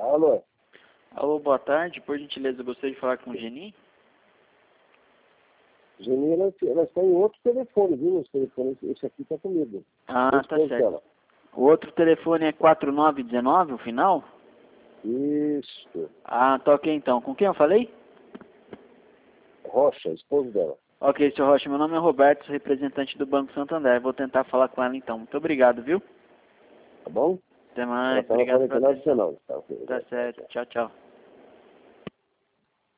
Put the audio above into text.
Alô? Alô, boa tarde. Por gentileza, eu gostaria de falar com o Geni. Geni, ela está em outro telefone, viu? Esse aqui está comigo. Ah, tá certo. O outro telefone é 4919, o final? Isso. Ah, tá ok então. Com quem eu falei? Rocha, esposo dela. Ok, seu Rocha, meu nome é Roberto, sou representante do Banco Santander. Vou tentar falar com ela então. Muito obrigado, viu? Tá bom? Até Ela mais, está na obrigado pela atenção. 4919. Tá, ok. Tá certo, tchau, tchau.